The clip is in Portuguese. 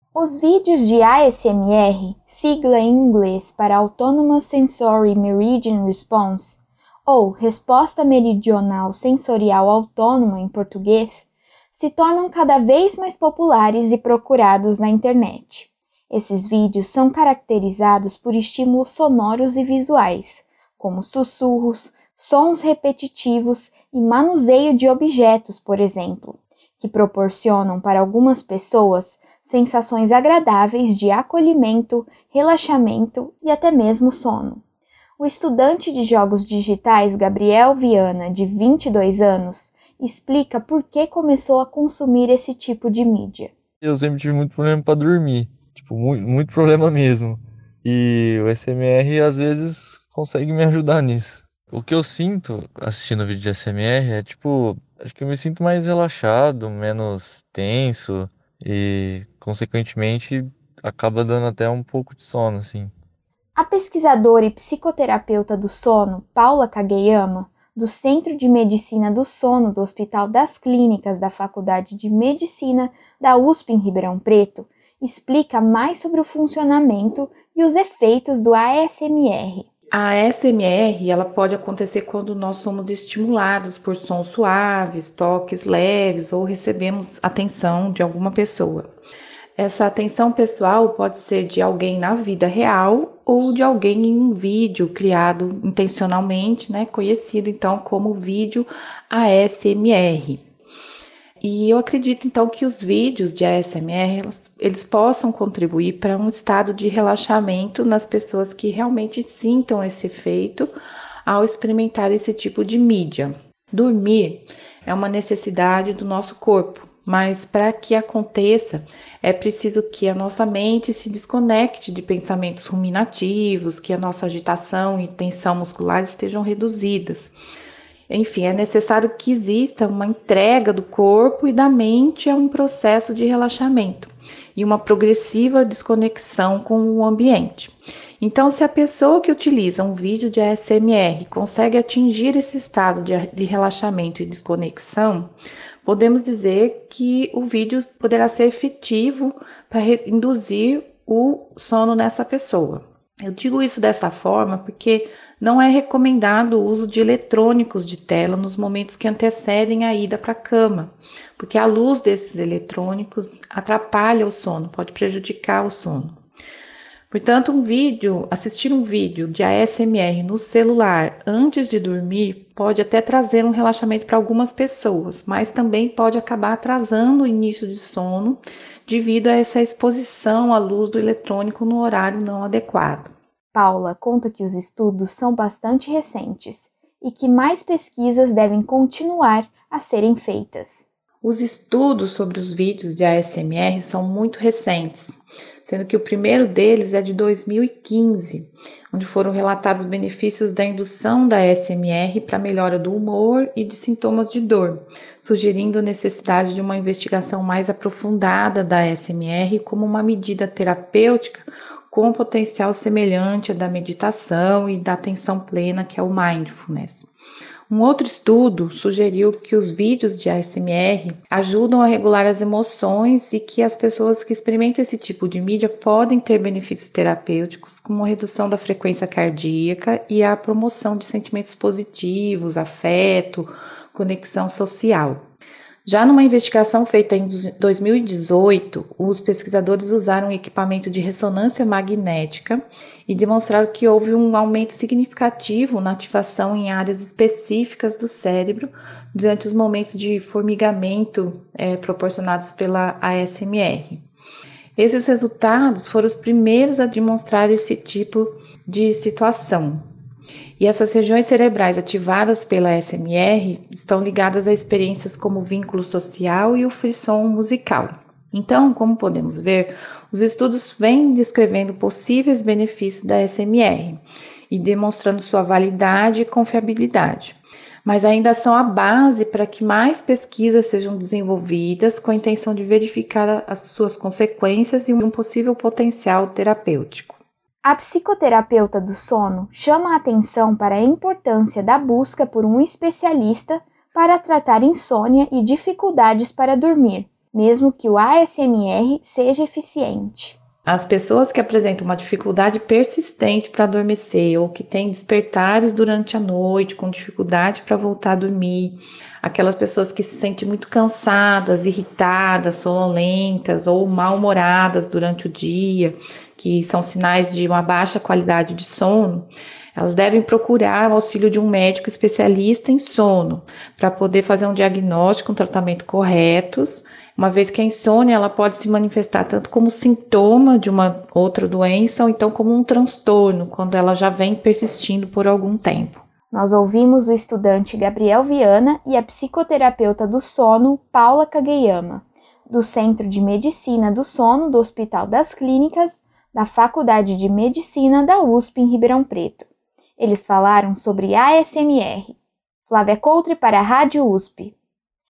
Os vídeos de ASMR, sigla em inglês para Autonomous Sensory Meridian Response, ou Resposta Meridional Sensorial Autônoma em português, se tornam cada vez mais populares e procurados na internet. Esses vídeos são caracterizados por estímulos sonoros e visuais, como sussurros, sons repetitivos e manuseio de objetos, por exemplo, que proporcionam para algumas pessoas sensações agradáveis de acolhimento, relaxamento e até mesmo sono. O estudante de jogos digitais Gabriel Viana, de 22 anos, explica por que começou a consumir esse tipo de mídia. Eu sempre tive muito problema para dormir, muito problema mesmo. E o SMR às vezes consegue me ajudar nisso. O que eu sinto assistindo vídeo de SMR é acho que eu me sinto mais relaxado, menos tenso e, consequentemente, acaba dando até um pouco de sono, assim. A pesquisadora e psicoterapeuta do sono, Paula Kageyama, do Centro de Medicina do Sono do Hospital das Clínicas da Faculdade de Medicina da USP em Ribeirão Preto, explica mais sobre o funcionamento e os efeitos do ASMR. A ASMR, ela pode acontecer quando nós somos estimulados por sons suaves, toques leves ou recebemos atenção de alguma pessoa. Essa atenção pessoal pode ser de alguém na vida real ou de alguém em um vídeo criado intencionalmente, conhecido então como vídeo ASMR. E eu acredito então que os vídeos de ASMR eles possam contribuir para um estado de relaxamento nas pessoas que realmente sintam esse efeito ao experimentar esse tipo de mídia. Dormir é uma necessidade do nosso corpo, mas para que aconteça é preciso que a nossa mente se desconecte de pensamentos ruminativos, que a nossa agitação e tensão muscular estejam reduzidas. Enfim, é necessário que exista uma entrega do corpo e da mente a um processo de relaxamento e uma progressiva desconexão com o ambiente. Então, se a pessoa que utiliza um vídeo de ASMR consegue atingir esse estado de relaxamento e desconexão, podemos dizer que o vídeo poderá ser efetivo para induzir o sono nessa pessoa. Eu digo isso dessa forma porque não é recomendado o uso de eletrônicos de tela nos momentos que antecedem a ida para a cama, porque a luz desses eletrônicos atrapalha o sono, pode prejudicar o sono. Portanto, assistir um vídeo de ASMR no celular antes de dormir pode até trazer um relaxamento para algumas pessoas, mas também pode acabar atrasando o início de sono devido a essa exposição à luz do eletrônico no horário não adequado. Paula conta que os estudos são bastante recentes e que mais pesquisas devem continuar a serem feitas. Os estudos sobre os vídeos de ASMR são muito recentes, sendo que o primeiro deles é de 2015, onde foram relatados benefícios da indução da ASMR para a melhora do humor e de sintomas de dor, sugerindo a necessidade de uma investigação mais aprofundada da ASMR como uma medida terapêutica com um potencial semelhante à da meditação e da atenção plena, que é o mindfulness. Um outro estudo sugeriu que os vídeos de ASMR ajudam a regular as emoções e que as pessoas que experimentam esse tipo de mídia podem ter benefícios terapêuticos, como a redução da frequência cardíaca e a promoção de sentimentos positivos, afeto, conexão social. Já numa investigação feita em 2018, os pesquisadores usaram um equipamento de ressonância magnética e demonstraram que houve um aumento significativo na ativação em áreas específicas do cérebro durante os momentos de formigamento proporcionados pela ASMR. Esses resultados foram os primeiros a demonstrar esse tipo de situação. E essas regiões cerebrais ativadas pela ASMR estão ligadas a experiências como o vínculo social e o frisson musical. Então, como podemos ver, os estudos vêm descrevendo possíveis benefícios da ASMR e demonstrando sua validade e confiabilidade, mas ainda são a base para que mais pesquisas sejam desenvolvidas com a intenção de verificar as suas consequências e um possível potencial terapêutico. A psicoterapeuta do sono chama a atenção para a importância da busca por um especialista para tratar insônia e dificuldades para dormir, mesmo que o ASMR seja eficiente. As pessoas que apresentam uma dificuldade persistente para adormecer ou que têm despertares durante a noite, com dificuldade para voltar a dormir, aquelas pessoas que se sentem muito cansadas, irritadas, sonolentas ou mal-humoradas durante o dia, que são sinais de uma baixa qualidade de sono, elas devem procurar o auxílio de um médico especialista em sono para poder fazer um diagnóstico, um tratamento corretos, uma vez que a insônia ela pode se manifestar tanto como sintoma de uma outra doença ou então como um transtorno, quando ela já vem persistindo por algum tempo. Nós ouvimos o estudante Gabriel Viana e a psicoterapeuta do sono, Paula Kageyama, do Centro de Medicina do Sono do Hospital das Clínicas, da Faculdade de Medicina da USP em Ribeirão Preto. Eles falaram sobre ASMR. Flávia Coutre para a Rádio USP.